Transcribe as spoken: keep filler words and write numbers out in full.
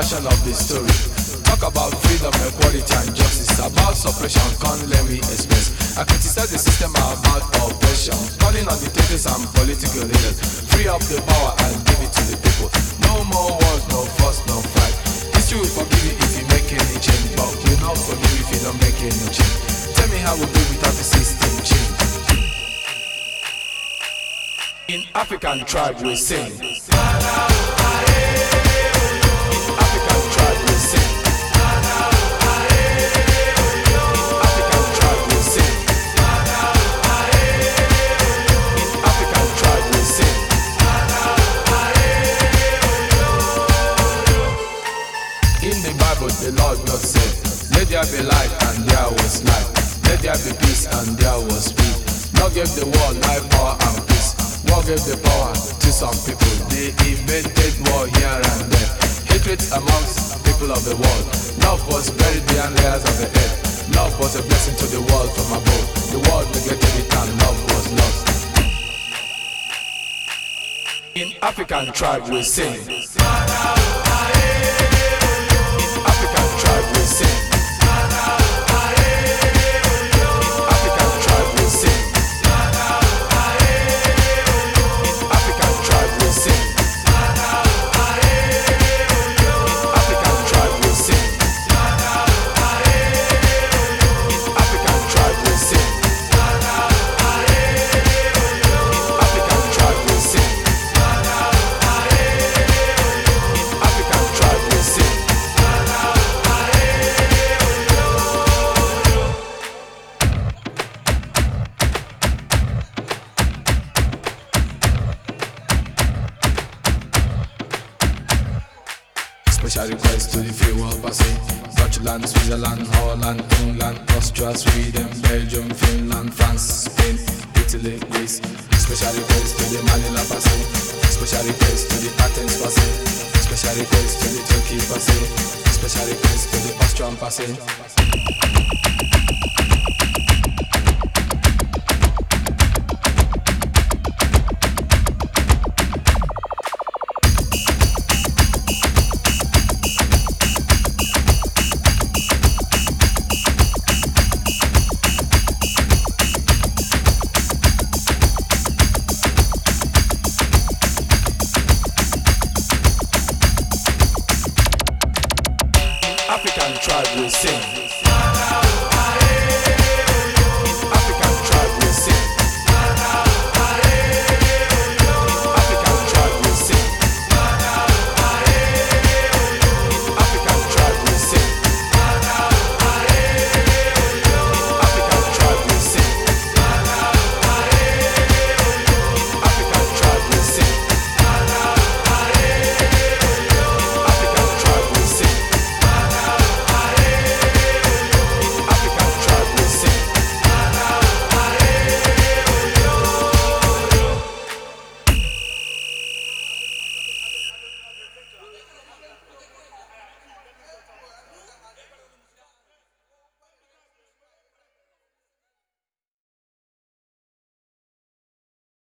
version of the story. Talk about freedom, equality and justice. About suppression, can't let me express. I criticize the system about oppression, calling on dictators and political leaders. Free up the power and give it to the people. No more wars, no fuss, no fight. History will forgive you if you make any change, but will not forgive you if you don't make any change. Tell me how we do without the system change. In African tribe we sing. In African tribe we sing. The Lord God said, let there be light, and there was light. Let there be peace, and there was peace. Lord gave the world life, power, and peace. War gave the power to some people. They invented war here and there. Hatred amongst people of the world. Love was buried behind layers of the earth. Love was a blessing to the world from above. The world neglected it, and love was lost. In African tribe we sing. African tribe we sing. In African tribe we sing. In African tribe we sing. In African tribe we sing. In African tribe we sing. In African tribe we sing. In African tribe we sing. Special request to the free world passing. Dutchland, Switzerland, Holland, England, Austria, Sweden, Belgium, Finland, France, Spain, Italy, Greece. Special request to the Manila passing. Special request to the Athens passing. Special request to the Turkey passing. Special request to the Austrian passing.